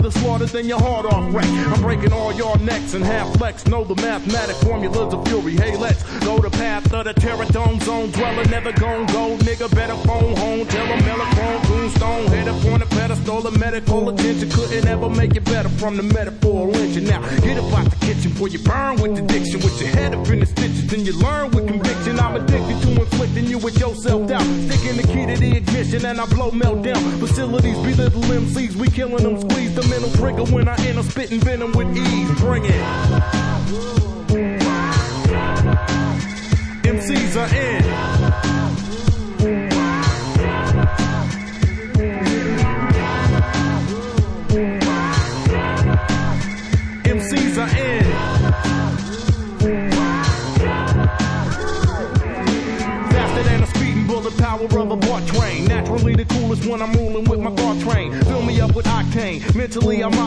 the slaughter, then your heart off wreck. I'm breaking all your necks and half flex. Know the mathematic formulas of fury. Hey, let's go the path of the terror dome zone dweller. Never gon' go, nigga, better phone home. Tell them Melachrome, tombstone, head up on the pedestal. The medical attention couldn't ever make it better from the metaphor lynching. Now, get up out the kitchen before you burn with addiction. With your head up in the stitches, then you learn with conviction. I'm addicted to inflicting you with your self-doubt. Sticking the key to the ignition and I blow meltdown. Facilities belittle MCs, we killing them, squeeze the mental trigger when I enter spitting venom with ease. Bring it. MCs are in. MCs are in. Faster than a speeding bullet, power of a BART train. Naturally the coolest when I'm ruling with my bar train. Fill me up with octane. Mentally I'm